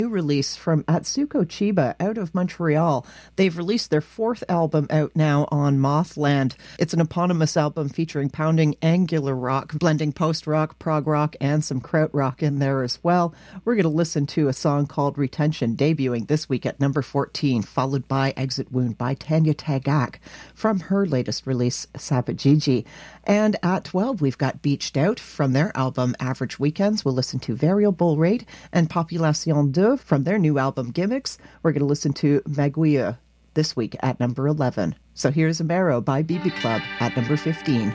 New release from Atsuko Chiba out of Montreal. They've released their fourth album out now on Mothland. It's an eponymous album featuring pounding angular rock, blending post-rock, prog rock, and some krautrock in there as well. We're going to listen to a song called Retention, debuting this week at number 14, followed by Exit Wound by Tanya Tagak from her latest release, Sapajiji. And at 12, we've got Beached Out from their album Average Weekends. We'll listen to Variable Rate and Population 2 from their new album Gimmicks. We're going to listen to Maguire this week at number 11. So here's Amaro by BB Club at number 15.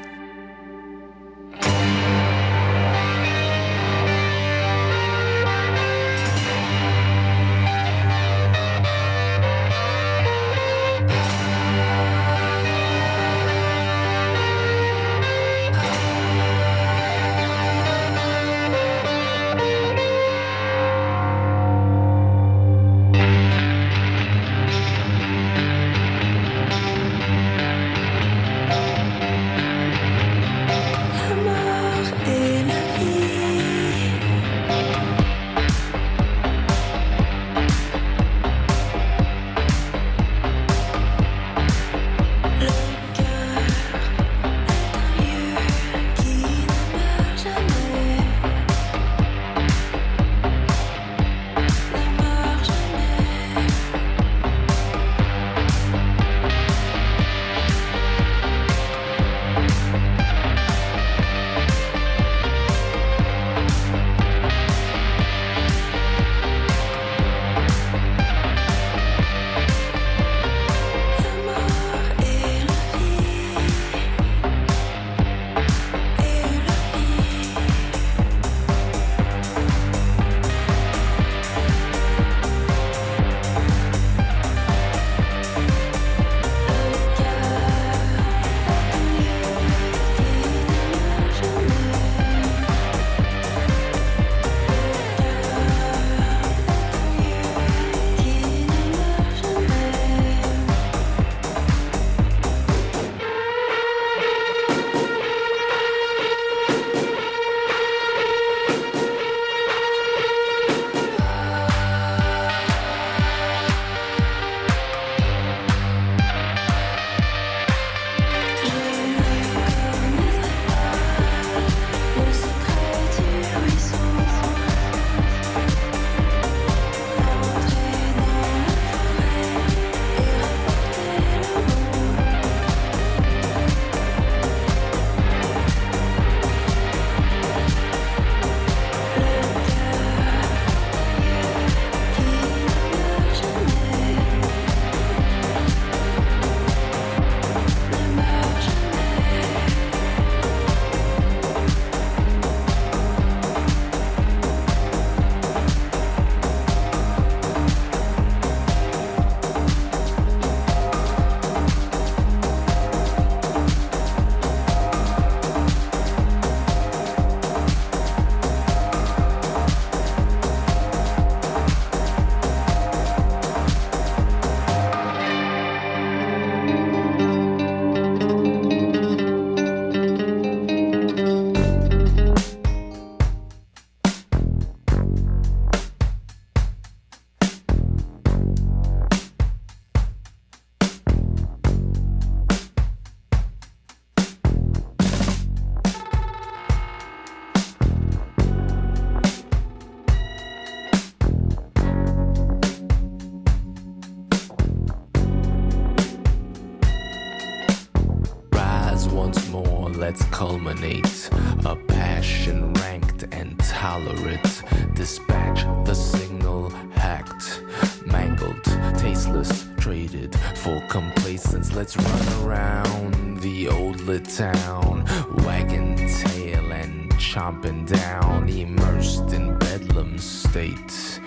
let's culminate. A passion ranked and tolerant. Dispatch the signal hacked, mangled, tasteless, traded for complacence. Let's run around the old lit town, wagging tail and chomping down. Immersed in bedlam state,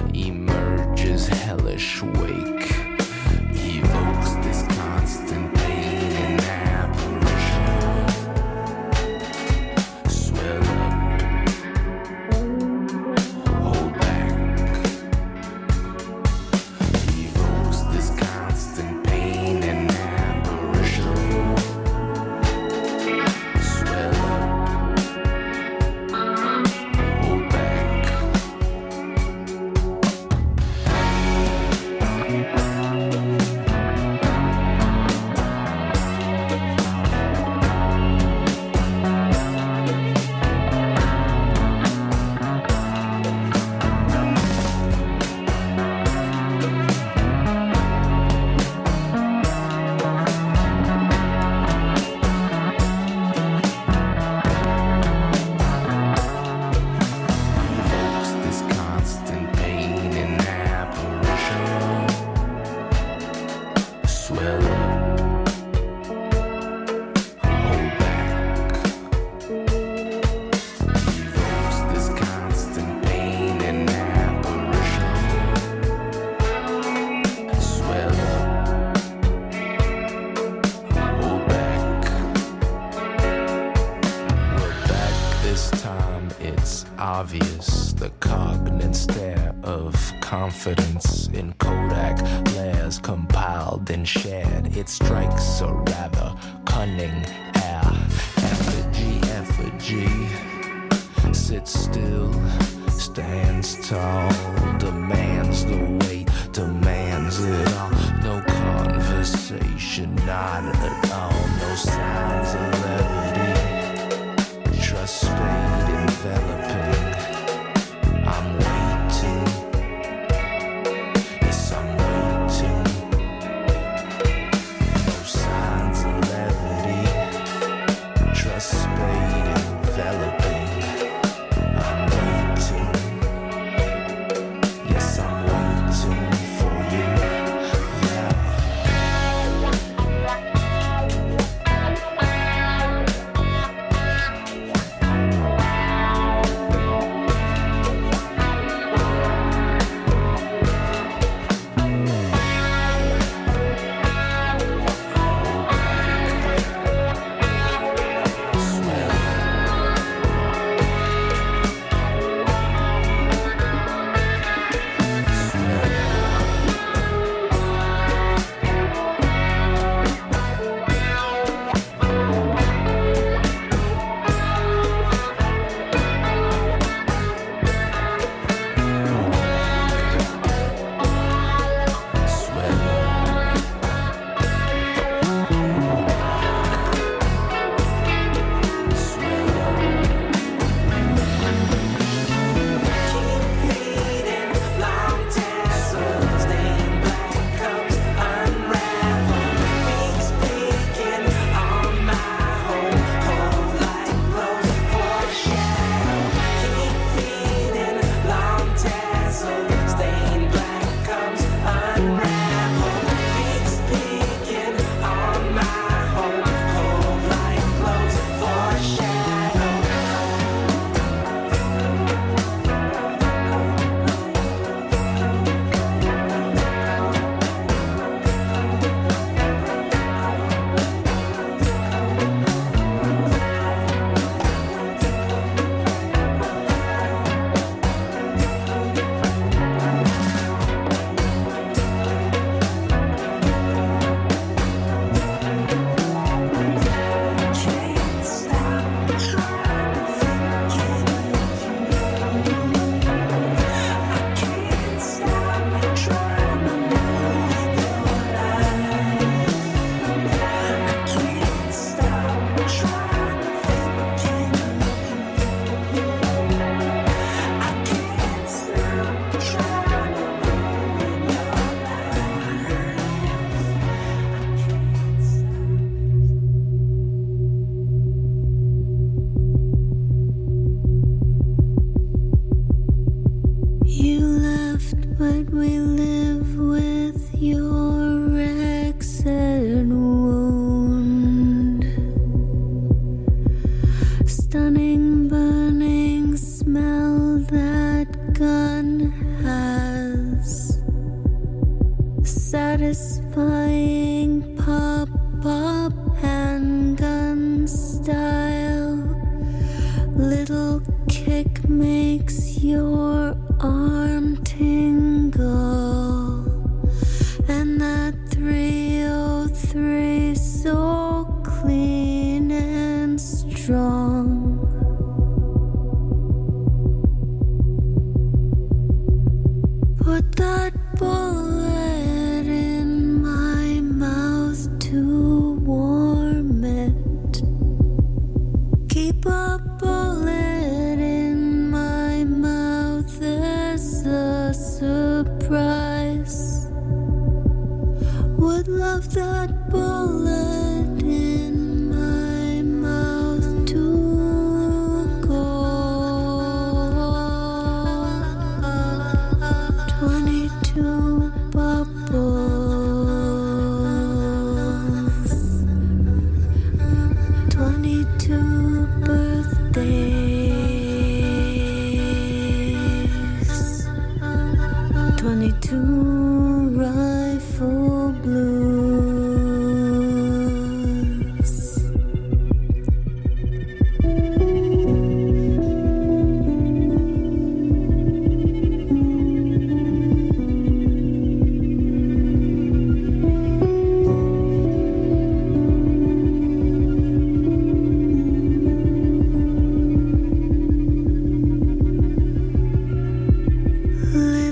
emerges hellish wake. Evokes this constant pain and apparition. Swell up, hold back. Evokes this constant pain and apparition. Swell up, hold back. confidence in Kodak layers compiled and shared. It strikes a rather cunning air. Effigy sits still, stands tall, demands the weight, demands it all. No conversation, not at all. No signs of levity. Trust fade enveloping. I'm waiting. Yes, I'm waiting. No signs of levity. Trust fade enveloping. I'm waiting. Yes, I'm waiting for you. Yeah. satisfying pop handgun style. Little kick makes your arm tingle, and that 303 so clean and strong. Put that bullet in my mouth to warm it. Keep a bullet in my mouth as a surprise. Would love that bullet in my mouth to go. 22 bubbles, 22 birthdays, 22 rifle blues.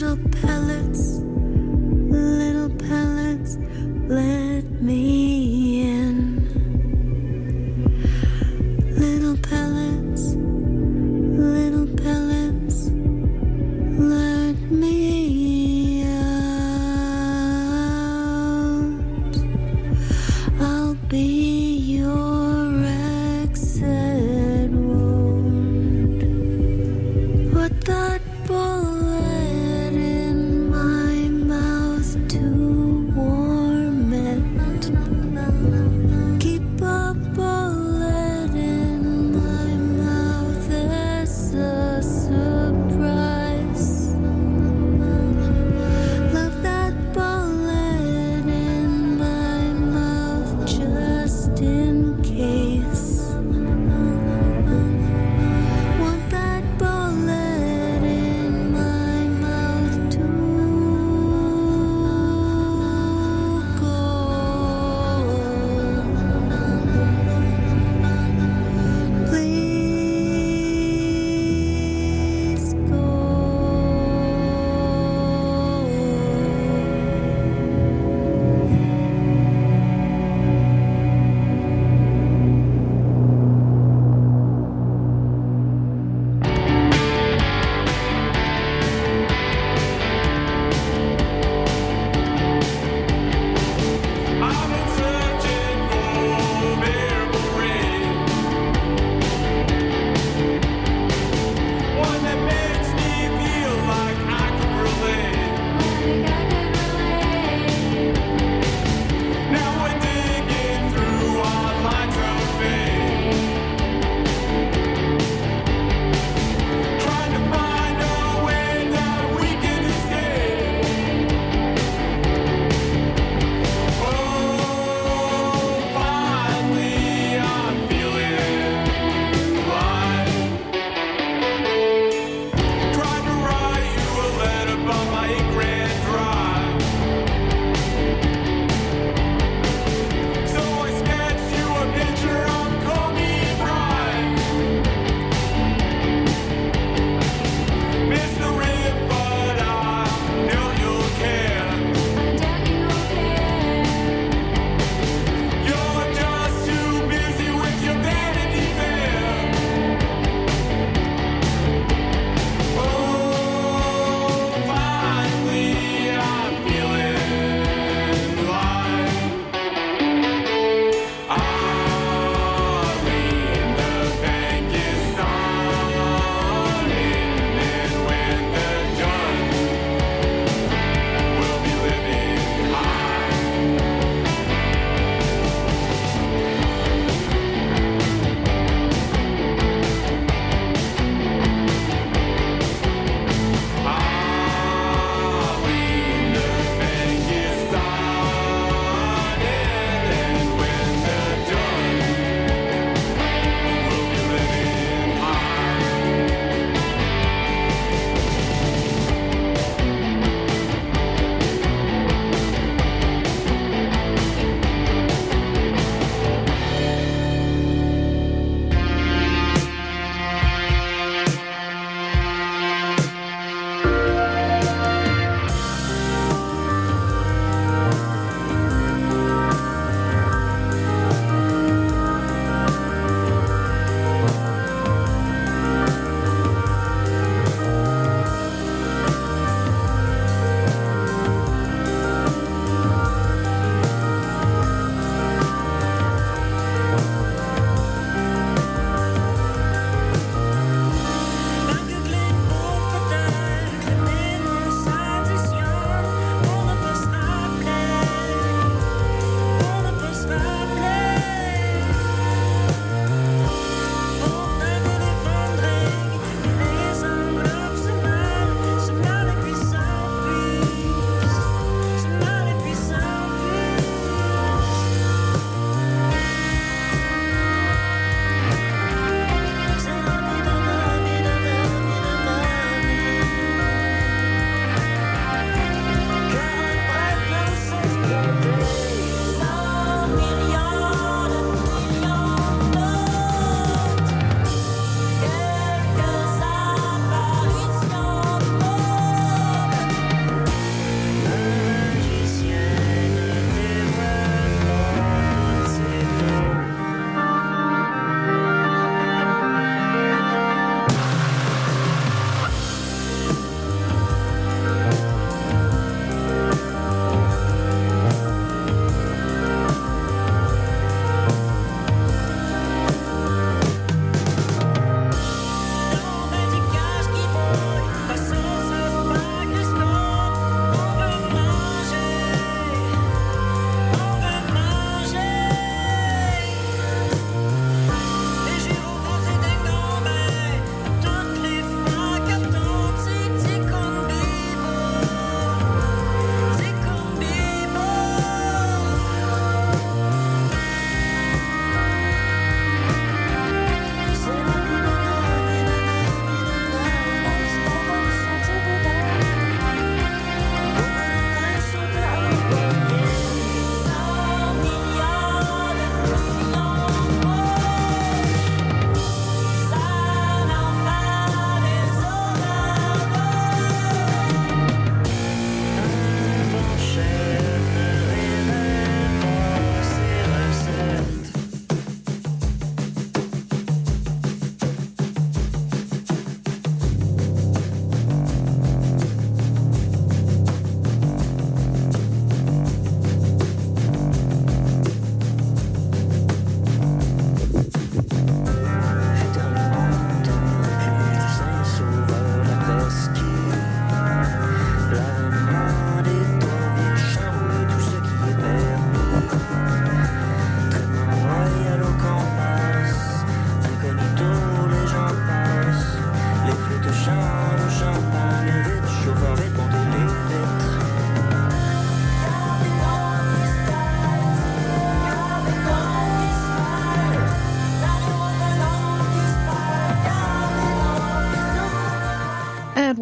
little pellets, let me in. Little pellets, let me out. I'll be your exit wound. Put that bullet in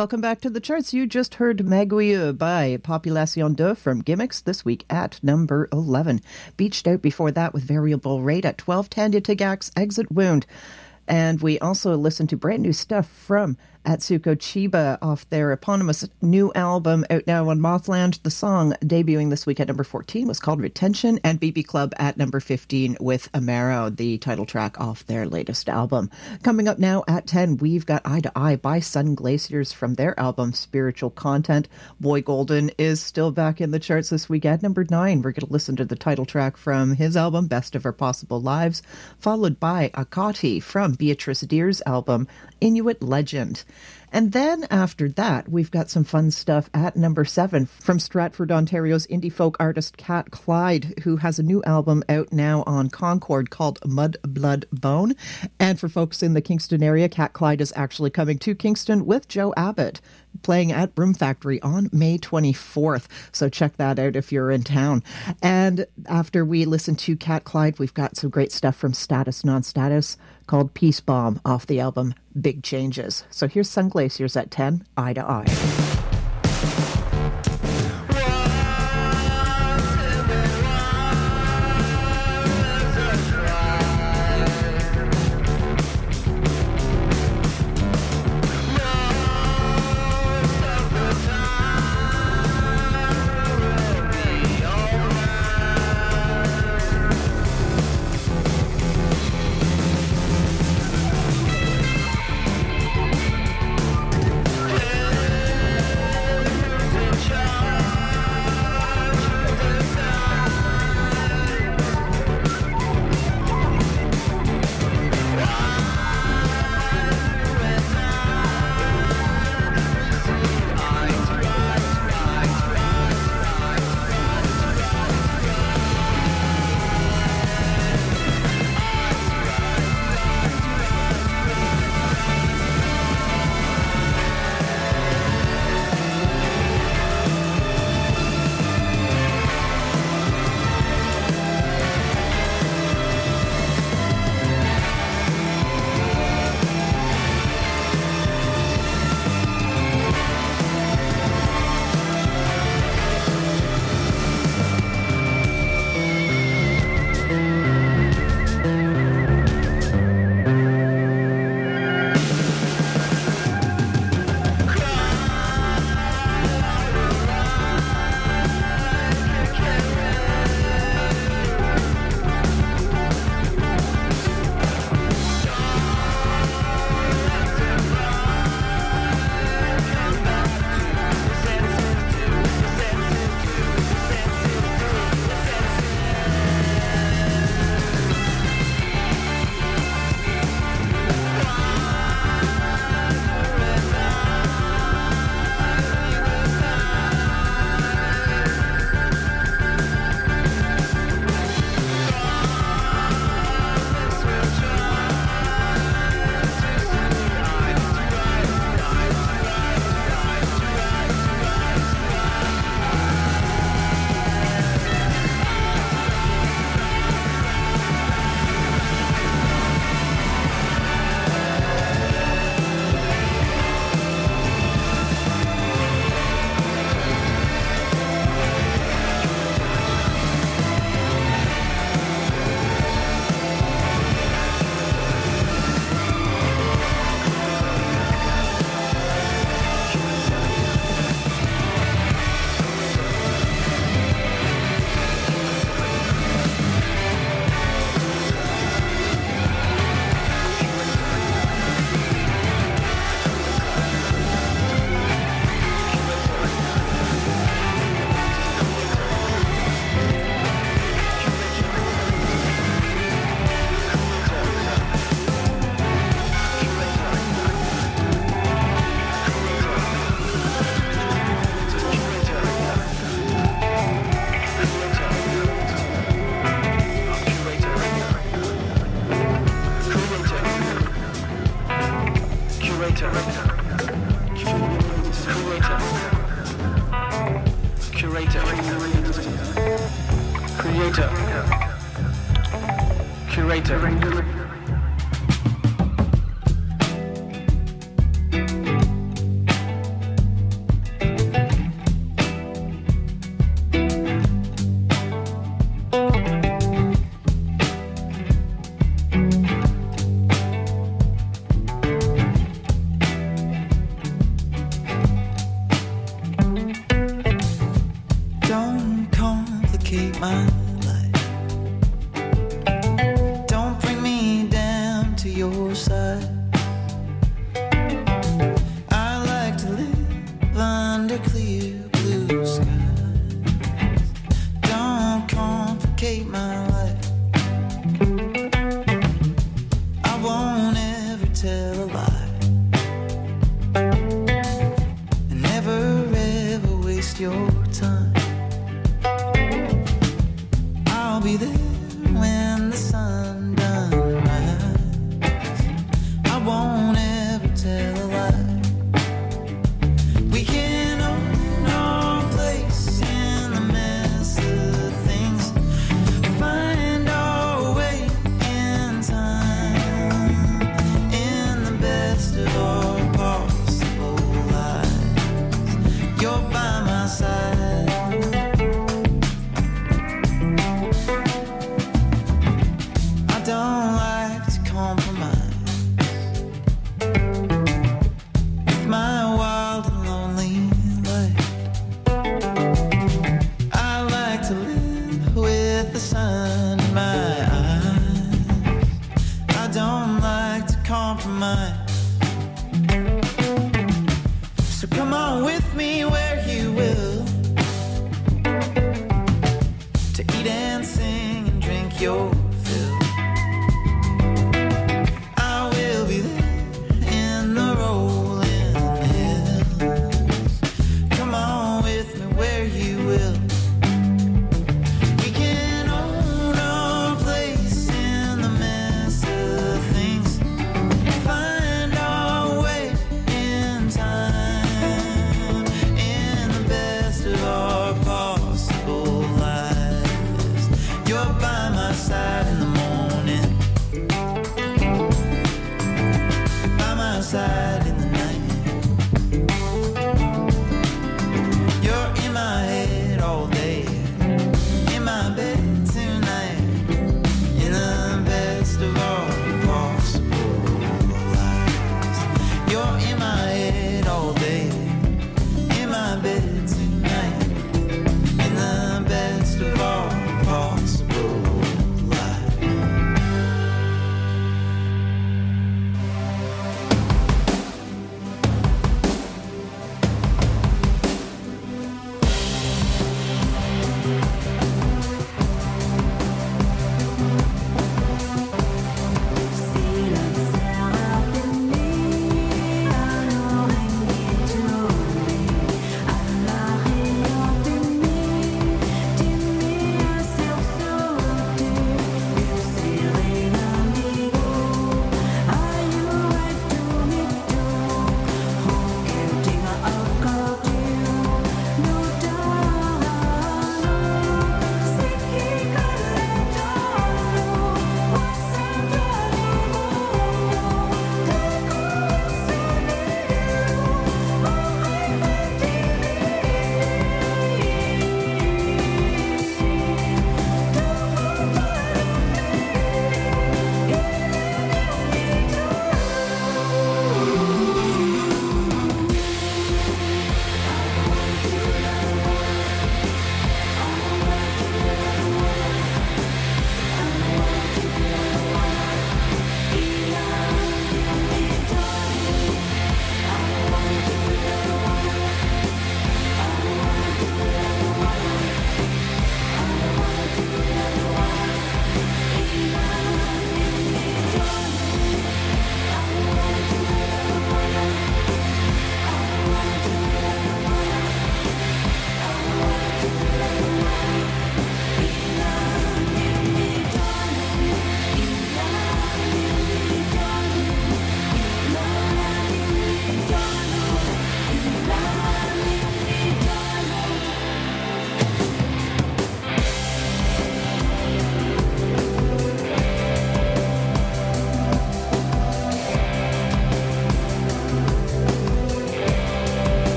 Welcome back to the charts. You just heard Maguille by Population 2 from Gimmicks, this week at number 11. Beached Out before that with Variable Rate at 12. Tanya Tagak's Exit Wound. And we also listened to brand new stuff from Atsuko Chiba off their eponymous new album out now on Mothland. The song debuting this week at number 14 was called Retention, and BB Club at number 15 with Amaro, the title track off their latest album. Coming up now at 10, we've got Eye to Eye by Sun Glaciers from their album Spiritual Content. Boy Golden is still back in the charts this week at number 9. We're going to listen to the title track from his album Best of Our Possible Lives, followed by Akati from Beatrice Deer's album Inuit Legend. And then after that, we've got some fun stuff at number 7 from Stratford, Ontario's indie folk artist Cat Clyde, who has a new album out now on Concord called Mud, Blood, Bone. And for folks in the Kingston area, Cat Clyde is actually coming to Kingston with Joe Abbott, playing at Broom Factory on May 24th. So check that out if you're in town. And after we listen to Cat Clyde, we've got some great stuff from Status Non-Status called Peace Bomb off the album Big Changes. So here's Sun Glaciers at 10, Eye to Eye. Curator. complicate my life. Don't bring me down to your side. I like to live under clear blue skies. Don't complicate my life. I won't ever tell a lie. And never ever waste your time.